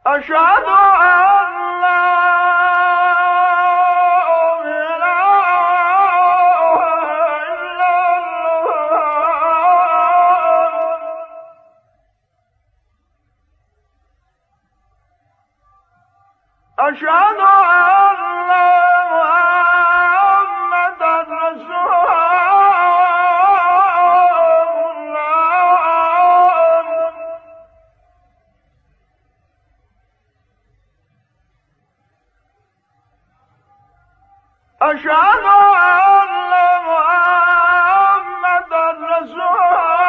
أشهد أن لا إله إلا الله أشهد أن محمدا رسول الله أشهد أن محمدا رسول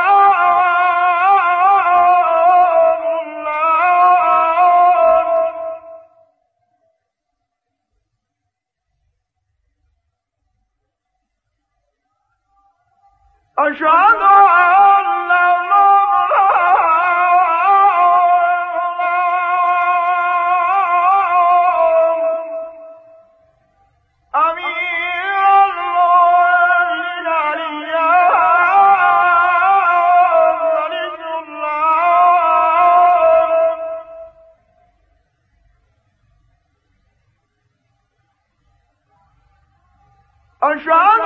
أشهد أن أمير المؤمنين علي ولي الله أشهد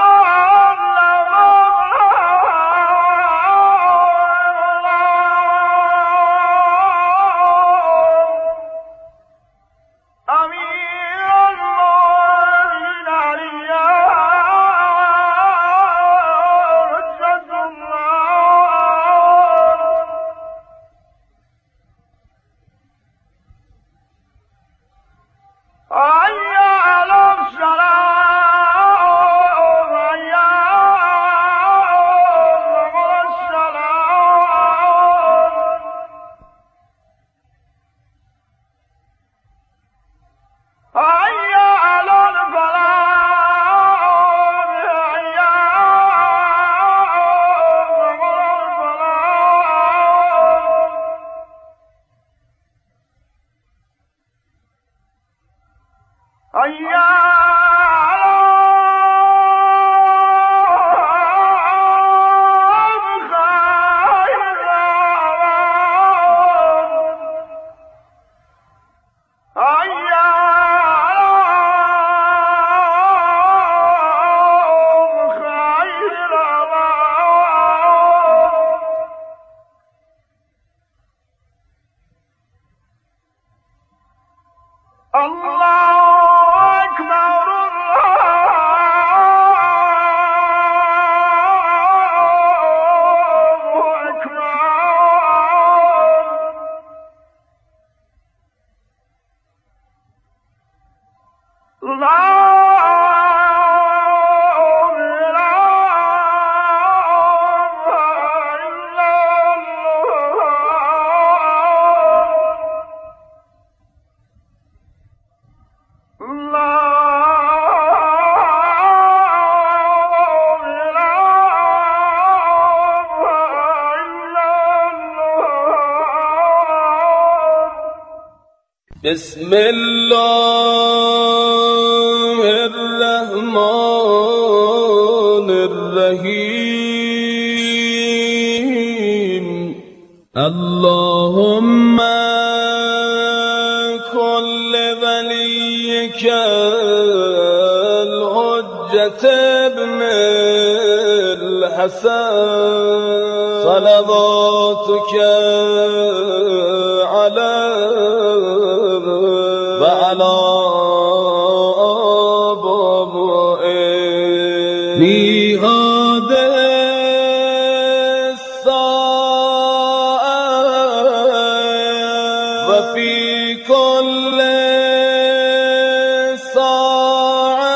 بسم الله الرحمن الرحيم اللهم كل وليك الحجة ابن الحسن صلواتك عليه وعلى آبائه في هذه الساعة وفي كل ساعة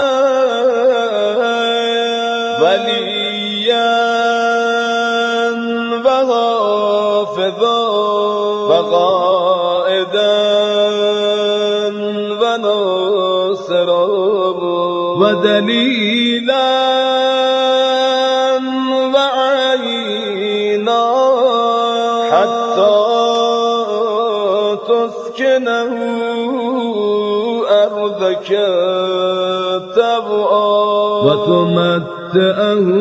وليا وحافظا وقائدا وناصرا ودليلا وعينا حتى تسكنه أرضك طوعا وتمتعه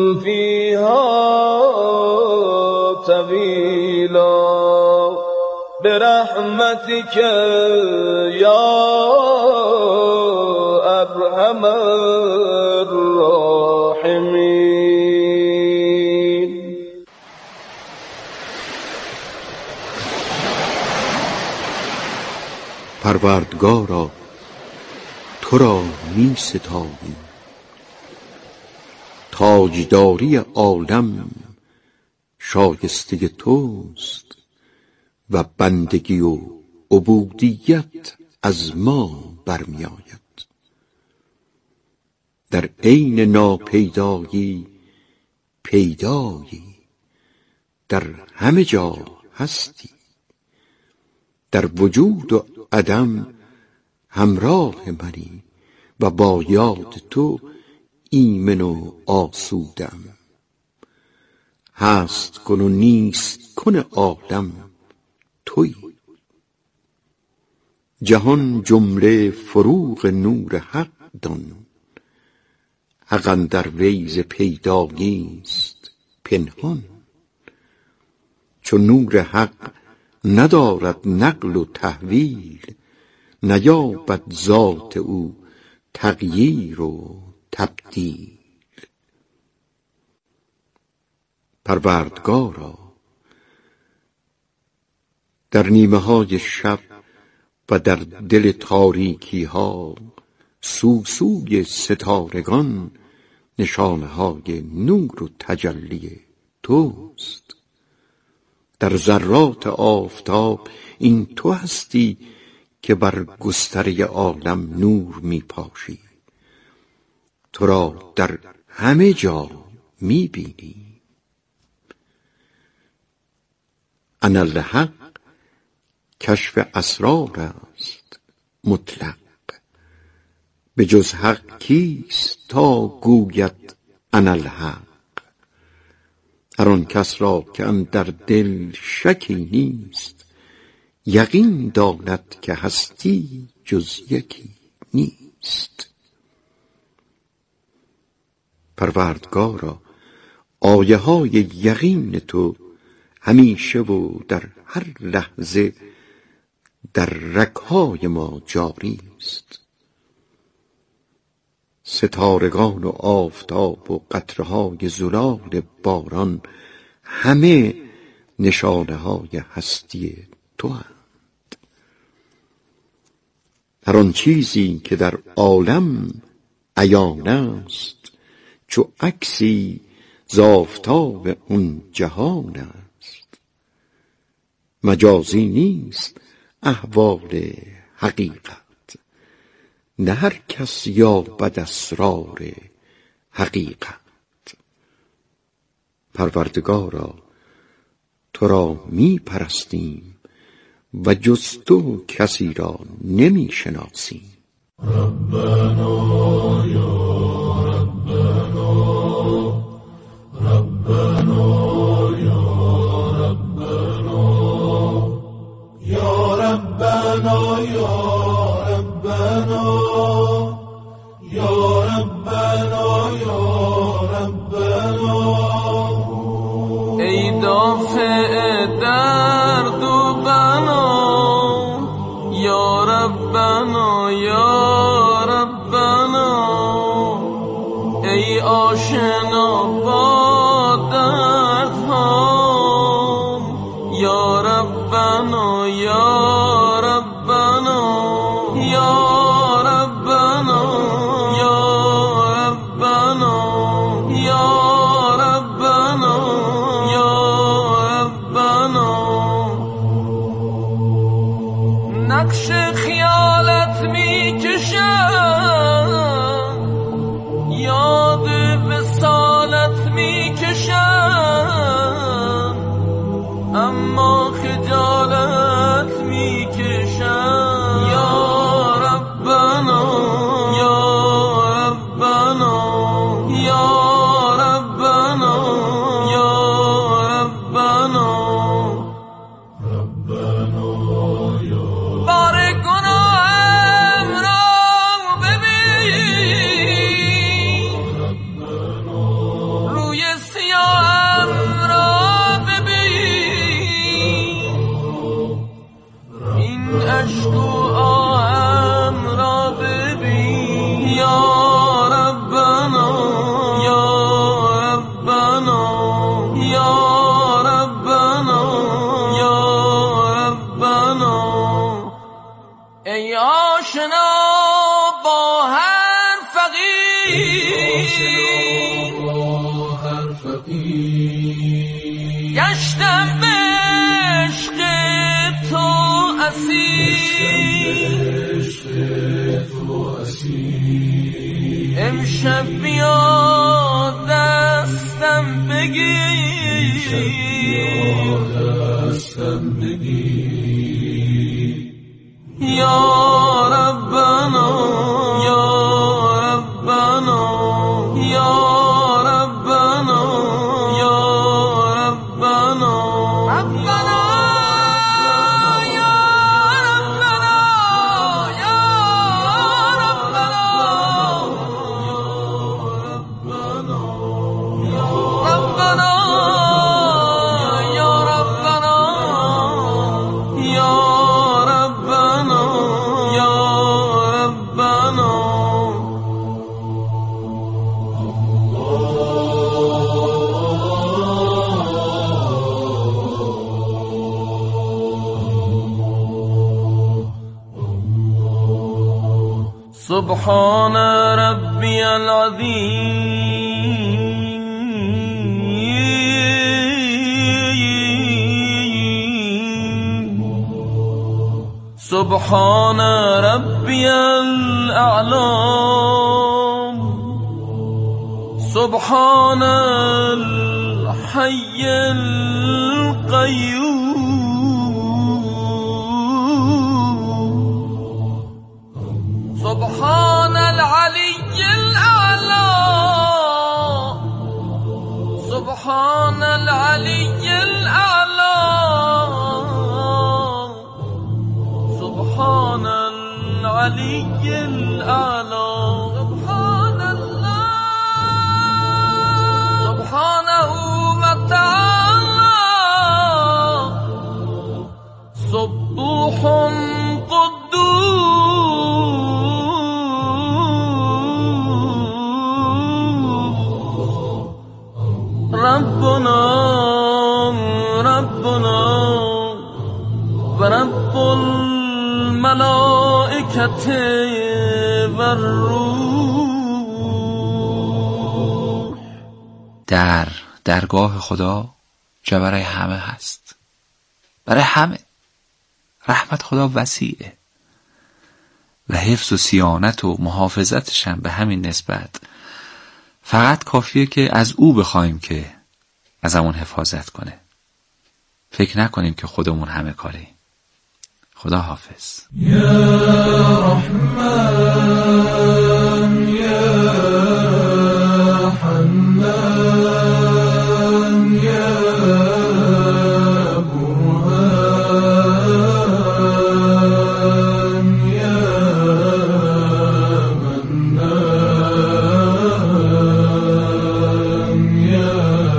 فيها طويلا برحمتك یا ارحم الراحمین. پروردگارا تو را می ستاییم، تاجداری عالم شایسته توست و بندگی و عبودیت از ما برمی آید. در عین ناپیدایی پیدایی، در همه جا هستی، در وجود و عدم همراه منی و با یاد تو ایمن و آسودم. هست کن و نیست کن عالم تویی. جهان جمله فروغ نور حق دان، حق اندر وی ز پیدایی است پنهان. چو نور حق ندارد نقل و تحویل، نیابد ذات او تغییر و تبدیل. پروردگارا در نیمه های شب و در دل تاریکی ها سوسوی ستارگان نشانه های نور و تجلی توست. در ذرات آفتاب این تو هستی که بر گستره عالم نور می پاشی. تو را در همه جا می بینی. اناالحق کشف اسرار است مطلق، به جز حق کیست تا گوید اناالحق. هر آن کس را که اندر دل شکی نیست، یقین داند که هستی جز یکی نیست. پروردگارا آیه های یقین تو همیشه و در هر لحظه در رگ‌های ما جاری است. ستارگان و آفتاب و قطره‌های زلال باران همه نشانه های هستی تو اند. هر آن چیزی که در عالم عیان است، چو عکسی ز آفتاب اون جهان است. مجازی نیست احوال حقیقت، نه هر کس یابد اسرار حقیقت. پروردگارا تو را می پرستیم و جز تو کسی را نمی شناسیم. ربنا یا ربنا، ربنا یا ربنا، یا ربنا یا ربنا، یا ربنا یا ربنا. ای دافع درد و بنا، یا ربنا یا ربنا. ای آشنا با دردها، یا ربنا یا ربنا، یا ربنا یا ربنا، یا ربنا یا ربنا. نقش خیالت می کشم، یاد وصالت می کشم، اما خجالت می کشم. یا ربنا یا ربنا، یا ربنا یا ربنا. بار گناهم را ببین، روی سیاهم را ببین. آشنا با هر فقیر گشتم به عشق تو اسیر امشب بیا دستم بگیر یا ربنا یا ربنا یا ربنا یا ربنا ربنا یا ربنا یا ربنا ربنا یا ربنا یا ربنا یا ربنا سبحان ربي العظيم سبحان ربي الأعلى سبحان الحي القيوم سبحان العلي الأعلى سبحان العلي الأعلى سبحان العلي الأعلى سبحان الله سبحانه وتعالى سبوح ربنا ربنا ورب الملائكة والروح. در درگاه خدا جا برای همه هست، برای همه. رحمت خدا وسیعه و حفظ و صیانت و محافظتش هم به همین نسبت. فقط کافیه که از او بخوایم که از همون حفاظت کنه. فکر نکنیم که خودمون همه کاریم. خدا حافظ. یا رحمان یا حنان یا برهان یا منان یا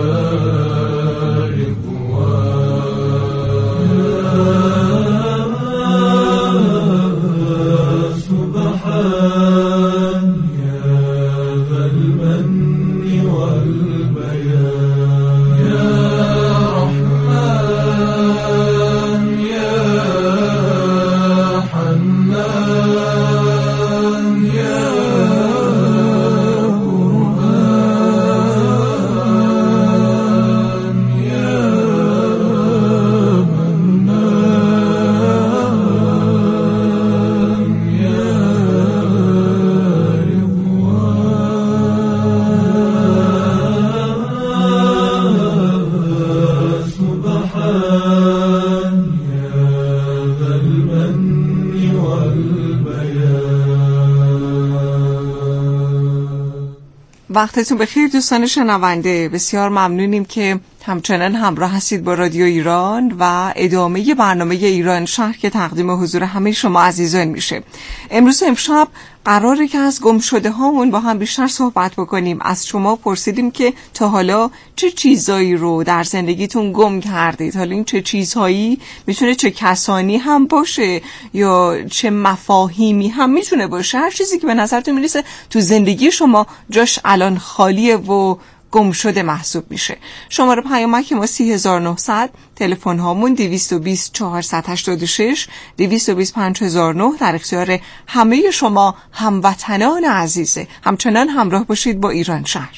وقتتون بخیر دوستان شنونده. بسیار ممنونیم که همچنان همراه هستید با رادیو ایران و ادامه برنامه ایران شهر که تقدیم حضور همه شما عزیزان میشه. امروز امشب قراره که از گم شده هامون با هم بیشتر صحبت بکنیم. از شما پرسیدیم که تا حالا چه چیزایی رو در زندگیتون گم کردید. حالا این چه چیزهایی میتونه چه کسانی هم باشه یا چه مفاهیمی هم میتونه باشه. هر چیزی که به نظرتون میرسه تو زندگی شما جاش الان خالیه و گم شده محسوب میشه. شماره پیامک ما 30900، تلفن هامون 220 486 220 5009 در اختیار همه شما هموطنان عزیزه. همچنان همراه باشید با ایران شهر.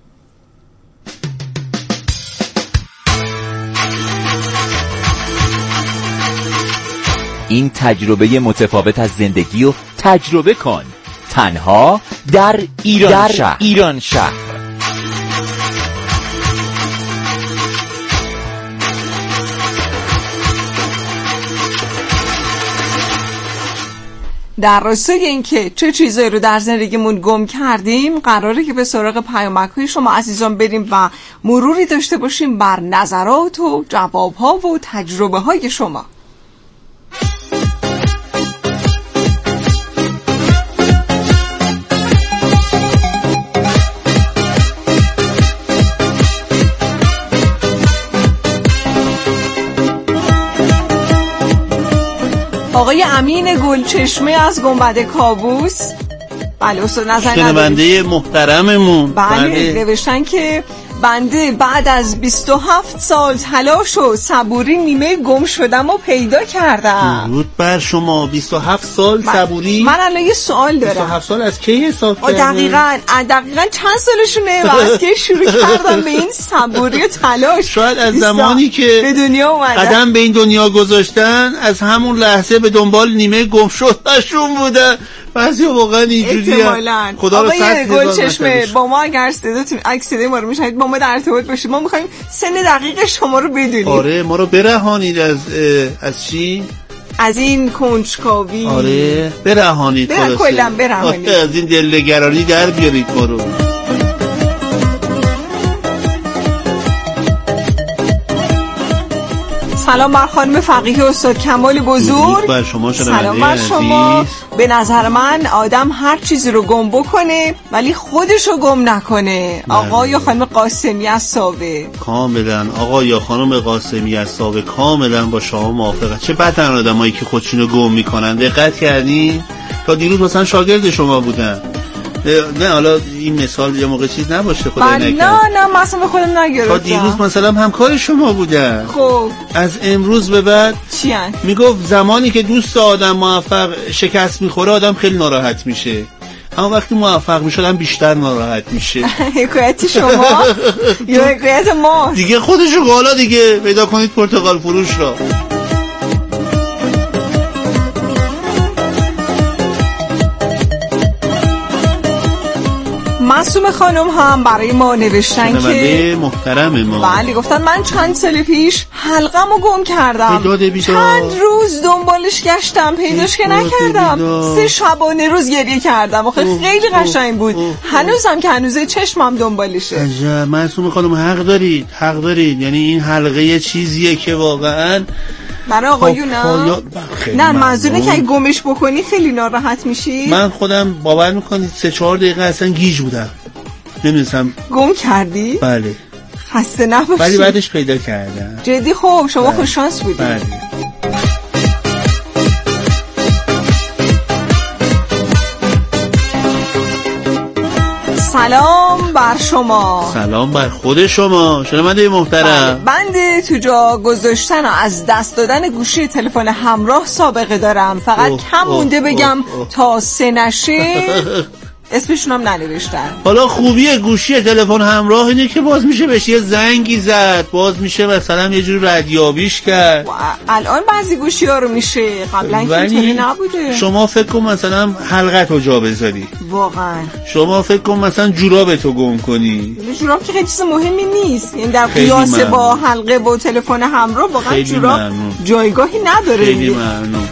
این تجربه متفاوت از زندگی رو تجربه کن، تنها در ایران شهر. در راستای اینکه چه چیزایی رو در زندگیمون گم کردیم، قراره که به سراغ پیامک‌های شما عزیزان بریم و مروری داشته باشیم بر نظرات و جواب‌ها و تجربه‌های شما. آقای امین گلچشمه از گنبد کابوس، بله استاد نظر شنونده محترممون، بله نوشتن که بنده بعد از 27 سال تلاش و صبوری نیمه گم شدم و پیدا کردم. درود بر شما. 27 سال صبوری. من الان یه سوال دارم. 27 سال از کی حساب کردی؟ دقیقاً چند سالشونه و از کی شروع کردم به این صبوری و تلاش؟ شاید از زمانی که به دنیا اومدن، قدم به این دنیا گذاشتن، از همون لحظه به دنبال نیمه گم شدهشون بودن. بعضی واقعا اینجوریه. خدا رو آقای گلچشمه، با ما اگر صدای ما رو میشنید با ما در ارتباط باشید. ما میخوایم سن دقیق شما رو بدونیم. آره ما رو برهانید از چی؟ از این کنجکاوی. آره برهانید. کلا برهانید. از این دلنگرانی در بیارید ما رو. سلام بر خانم فقیه استاد کمال بزرگ. بر شما سلام بر شما. به نظر من آدم هر چیزی رو گم بکنه ولی خودش رو گم نکنه. آقا یا خانم قاسمی از ساوه. کاملا آقا یا خانم قاسمی از ساوه کاملا با شما موافقم. چه بدن آدمایی که خودشونو گم میکنن. دقت کردین؟ تا دیروز مثلا شاگرد شما بودن. نه حالا این مثال یه موقع چیز نباشه خدای نکنه. نه من اصلا به خودم نگرفتم. تا دیروز مثلا همکار شما بودن. خب از امروز به بعد چی ان؟ میگفت زمانی که دوست آدم موفق شکست میخوره آدم خیلی ناراحت میشه، اما وقتی موفق میشه آدم بیشتر ناراحت میشه. حکایت شما یا حکایت ما دیگه خودشو حالا دیگه پیدا کنید پرتقال فروش را. معصومه خانم هم برای ما نوشتن که محترم ما، بله گفتن من چند سال پیش حلقمو گم کردم، چند روز دنبالش گشتم پیداش که نکردم، 3 شبانه روز گریه کردم. آخه خیلی قشنگ بود. هنوزم که هنوزه چشمم دنبالشه. عجب. معصومه خانم حق دارید. یعنی این حلقه یه چیزیه که واقعا برای آقایونم نه منظوره که اگه گمش بکنی خیلی ناراحت میشی. من خودم باور میکنید 3-4 دقیقه اصلا گیج بودم، نمیدونستم گم کردی؟ بله. خسته نباشی. ولی بعدش پیدا کردم. جدی؟ خب شما خوش شانس بودی. بله. سلام بر شما. سلام بر خود شما شنونده محترم. بنده تو جا گذاشتن و از دست دادن گوشی تلفن همراه سابقه دارم. فقط کم مونده بگم تا 3 نشه. اسمشون هم ننوشتن. حالا خوبی گوشی تلفن همراه اینه که باز میشه بهش یه زنگی زد، باز میشه مثلا یه جور ردیابیش کرد. الان بعضی گوشی ها رو میشه، قبلا اینطوری نبوده. شما فکر کن مثلا حلقتو جا بذاری، واقعا شما فکر کن مثلا جورابتو گم کنی. جوراب که خیلی چیز مهمی نیست، یعنی در قیاس با حلقه و تلفن همراه واقعا جوراب جایگاهی نداره. خیلی ممنون.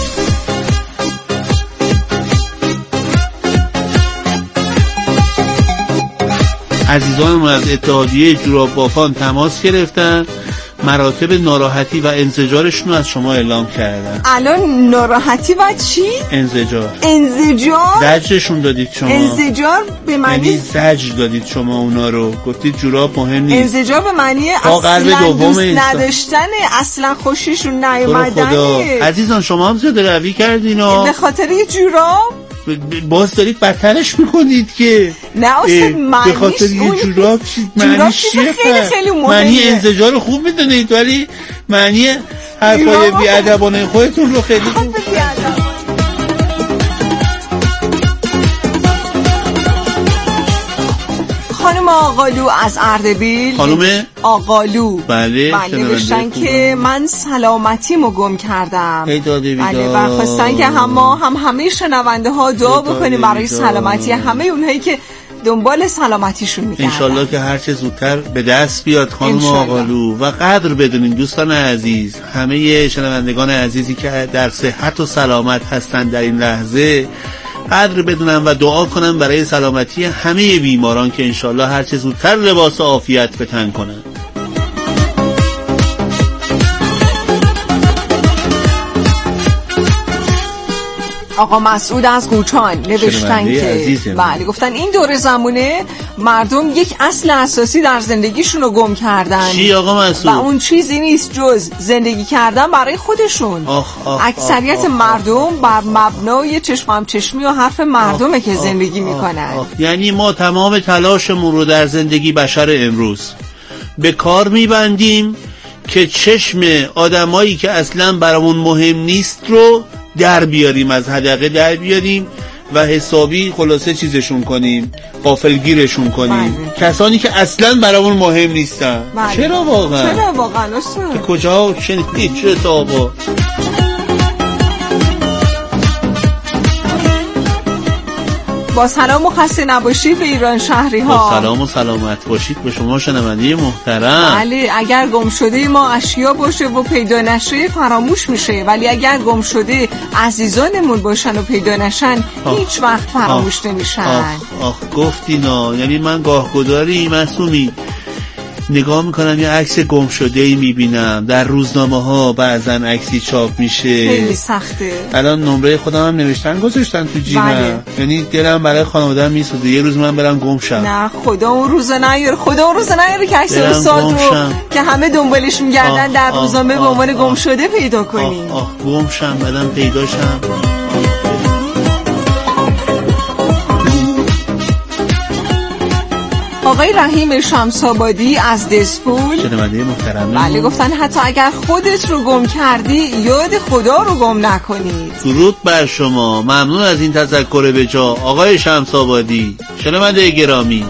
عزیزانمون از اتحادیه جوراب بافان تماس گرفتن، مراتب ناراحتی و انزجارشون از شما اعلام کردن. الان ناراحتی و چی؟ انزجار. زجرشون دادید شما. انزجار به معنی زجر دادید شما اونا رو، گفتید جوراب مهم نیست. انزجار به معنی اصلا دوست نداشتن، اصلا خوششون نیومدن. عزیزان شما هم زیاده روی کردین به خاطر یه جوراب. باز دارید بدترش میکنید که نه استاد به خاطر یه جوراب معنیش چیه؟ معنی انزجار خوب میدونید ولی معنی حرفای بیادبانه خودتون رو خیلی خوب. خانم آقالو از اردبیل، خانم آقالو بله نوشتن که من سلامتیمو گم کردم. بله و خواستن که همه شنونده ها دعا بکنیم برای سلامتی همه اونهایی که دنبال سلامتیشون میگردن. انشالله که هر چه زودتر به دست بیاد خانم آقالو. و قدر بدونین دوستان عزیز، همه شنوندگان عزیزی که در صحت و سلامت هستن در این لحظه قدر بدونم و دعا کنم برای سلامتی همه بیماران که انشالله هر چه زودتر لباس عافیت به تن کنن. آقا مسعود از گوچان نوشتن که بله گفتن این دور زمونه مردم یک اصل اساسی در زندگیشون رو گم کردن. چی آقا مسعود؟ و اون چیزی نیست جز زندگی کردن برای خودشون. اکثریت مردم بر مبنای چشم چشمی و حرف مردمه که زندگی میکنن. یعنی ما تمام تلاشمون رو در زندگی بشر امروز به کار میبندیم که چشم آدمایی که اصلا برامون مهم نیست رو در بیاریم، از حدقه در بیاریم و حسابی خلاصه چیزشون کنیم، غافلگیرشون کنیم. کسانی که اصلا برامون مهم نیستن. چرا واقعا اصلا؟ کجا شنیدید چه تابا؟ با سلام و خسته نباشید به ایران شهری ها. با سلام و سلامت باشید به شما شنونده محترم. بله اگر گم شده ما اشیا باشه و پیدا نشه فراموش میشه، ولی اگر گم شده عزیزانمون باشن و پیدا نشن هیچ وقت فراموش نمیشن. آخ گفتینا. یعنی من گاهگداری معصومی نگاه میکنم یه عکس گم شده ای میبینم در روزنامه ها، بعضا عکسی چاپ میشه، خیلی سخته. الان نمره خودم هم نوشتن گذاشتن تو جیبم. بله. یعنی دلم برای خانواده‌ام میسوزه یه روز من برم گم شم. نه خدا اون روزا نیاره، خدا اون روزا نیاره که عکس استاد رو که همه دنبالش میگردن در روزنامه به عنوان گم شده پیدا کنیم. گم شم بعدم پیدا شم. آقای رحیم شمس‌آبادی از دسپول شنونده محترم بله گفتن حتی اگر خودت رو گم کردی یاد خدا رو گم نکنید. درود بر شما، ممنون از این تذکر به جا آقای شمس‌آبادی شنونده گرامی.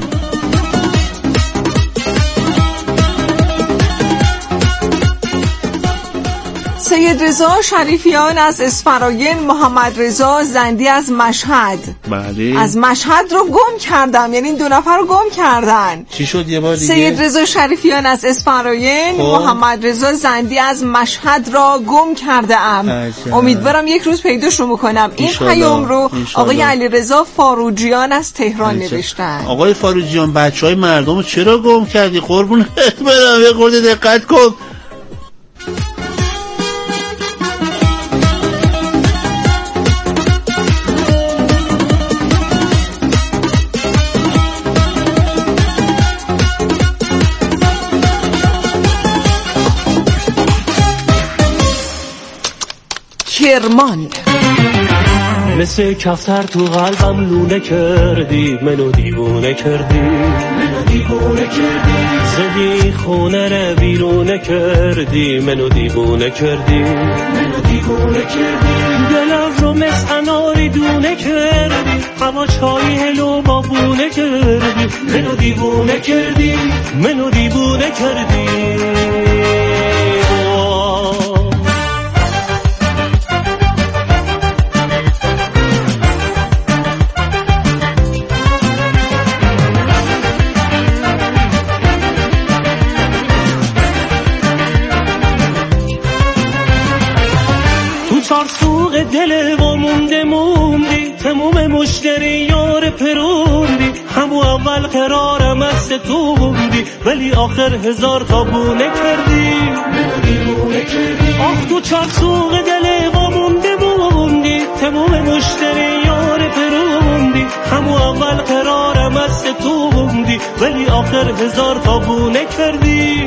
سید رضا شریفیان از اسفراین، محمد رضا زندی از مشهد. بله از مشهد رو گم کردم، یعنی این دو نفر رو گم کردن. چی شد یه بار دیگه؟ سید رضا شریفیان از اسفراین، محمد رضا زندی از مشهد را گم کرده ام. امیدوارم یک روز پیداش رو میکنم. این پیام رو آقای علی رضا فاروجیان از تهران نوشتن. آقای فاروجیان بچهای مردم رو چرا گم کردی؟ قربون برم یه خورده دقت کن. کرمان مثل کفتر تو قلبم لونه کردی، منو دیوونه کردی، زدی خونه رو بیرونه کردی، منو دیوونه کردی، دلم رو مثل اناری دونه کردی، هوا چای هلو بابونه کردی، منو دیوونه کردی، منو دیوونه کردی. دل و موندی تموم مشتری یار پروندی، همو اول قرارم از تو بوندی ولی آخر هزار تا بونه کردی. آخ تو چار سوق دل و موندی تموم مشتری یار پروندی، همو اول قرارم از تو بوندی ولی آخر هزار تا بونه کردی.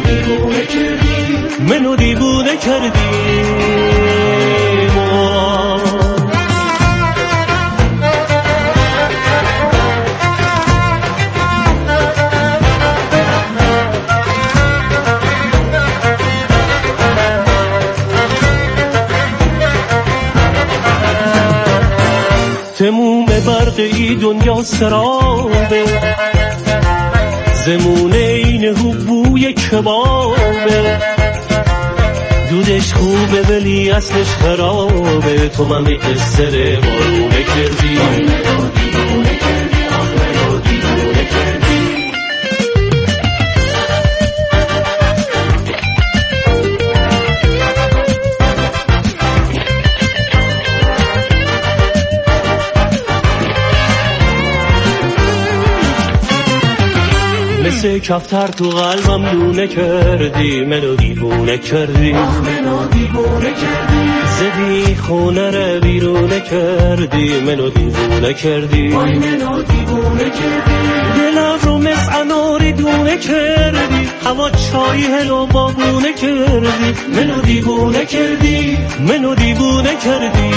منو دیوونه کردی. تموم برقی دنیا سرابه، زمونه این هوبوی کبابه، دودش خوبه ولی اصلش خرابه. تو من قصه بارونه کردی، مثل کفتر تو قلبم لونه کردی، منو دیوونه کردی، زدی خونه رو بیرونه کردی، منو دیوونه کردی، دلم رو مثل اناری دونه کردی، هوا چای هلو بابونه کردی، منو دیوونه کردی، منو دیوونه کردی.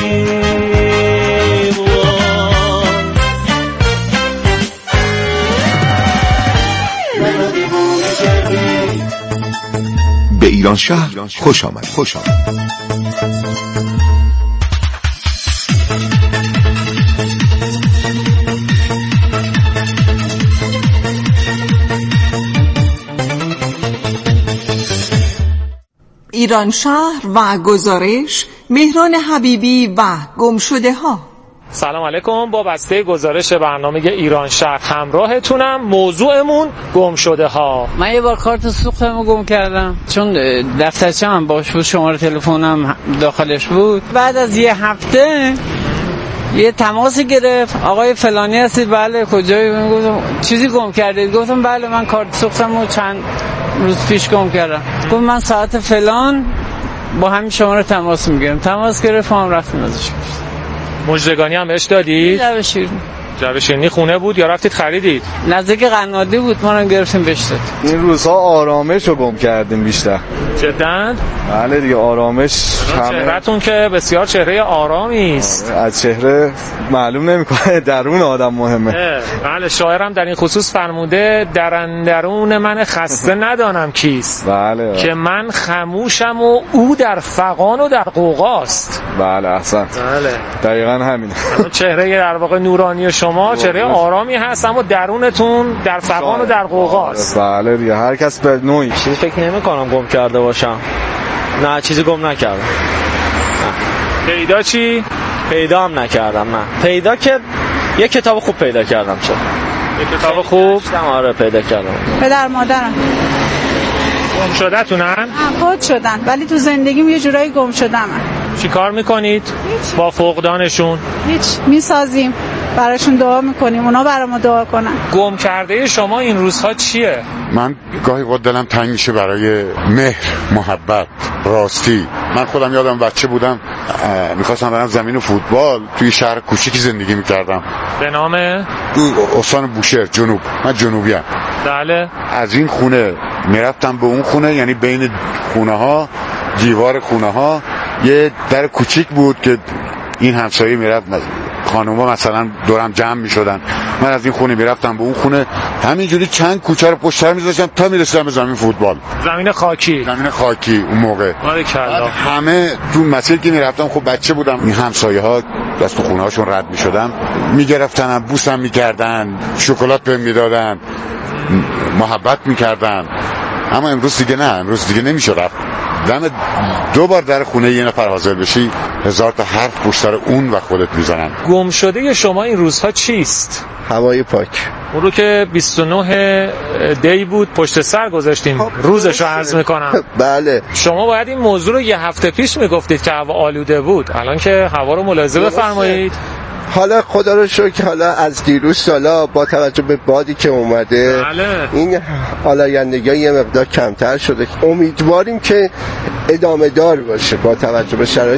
به ایران شهر خوش آمد. ایران شهر و گزارش مهران حبیبی و گمشده ها. سلام علیکم. با بسته گزارش برنامه ایران شهر همراهتونم. موضوعمون گم شده ها. من یه بار کارت سوختمو گم کردم، چون دفترچه‌م باش بود، شماره تلفنم داخلش بود. بعد از یه هفته یه تماسی گرفت، آقای فلانی هستید؟ بله. کجایی؟ گفتم چیزی گم کردید؟ گفتم بله من کارت سوختمو چند روز پیش گم کردم. گفت من ساعت فلان با همین شماره تماس میگیرم. تماس گرفت، هم رفتیم ازش. مژدگانی هم بهش دادید؟ جعبه شیرینی خونه بود یا رفتید خریدید؟ نزدیک قنادی بود، ما رو گرفتیم بهش داد. این روزها آرامش رو گم کردیم بیشتر. جداً؟ بله دیگه، آرامش. چهرهتون که بسیار چهره آرامی است. از چهره معلوم نمیکنه، درون آدم مهمه. بله، شاعرم در این خصوص فرموده در اندرون من خسته ندانم کیست. بله. که من خموشم و او در فغان و در غوغاست. بله احسنت. بله. دقیقاً همینه. چهره در واقع نورانی شما چهره آرامی هست، اما درونتون در فغان و در غوغاست. بله دیگه، هر کس به نوعی. چیزی فکر نمی‌کنم گم کرده باشم. نه چیزی گم نکردم. پیدا چی؟ پیدا هم نکردم. نه پیدا که یه کتاب خوب پیدا کردم. چه یه کتاب خوب؟ آره پیدا کردم. پدر مادرم گم شده تونن؟ فوت شدن، ولی تو زندگیم یه جورایی گم شدم. چی کار میکنید با فقدانشون؟ هیچ، میسازیم، براشون دعا میکنیم، اونا برامون دعا کنن. گم کرده شما این روزها چیه؟ من گاهی وقت دلم تنگ میشه برای مهر، محبت، راستی. من خودم یادم بچه بودم میخواستم برم زمین فوتبال، توی شهر کوچیکی زندگی میکردم به نام استان بوشهر جنوب. من جنوبی ام. بله. از این خونه میرفتم به اون خونه، یعنی بین خونه ها، دیوار خونه ها یه در کوچیک بود که این همسایه میرفت، خانوما مثلا دورم جمع میشدن، من از این خونه میرفتم به اون خونه، همینجوری چند کوچه رو پشت سر میذاشتم تا میرسیدم به زمین فوتبال. زمین خاکی اون موقع. همه تو مسیر که میرفتم، خب بچه بودم، این همسایه ها از تو خونه هاشون رد میشدم، میگرفتن، بوسم میکردن، شکلات بهم میدادن، محبت میکردن. اما امروز دیگه نه، امروز دیگه نمیشه رفت. دم دو بار در خونه یه نفر حاضر بشی، هزار تا حرف پشت سر اون و خودت میزنن. گم شده شما این روزها چیست؟ هوای پاک. اون رو که 29 دی بود پشت سر گذاشتیم، روزش رو عرض میکنم. بله. شما باید این موضوع رو یه هفته پیش میگفتید که هوا آلوده بود، الان که هوا رو ملاحظه بفرمایید. حالا خدا رو شکر، حالا از دیروز سالا با توجه به بادی که اومده، بله. این آلایندگی یه مقدار کمتر شده. امیدواریم که ادامه دار باشه با توجه به شرایط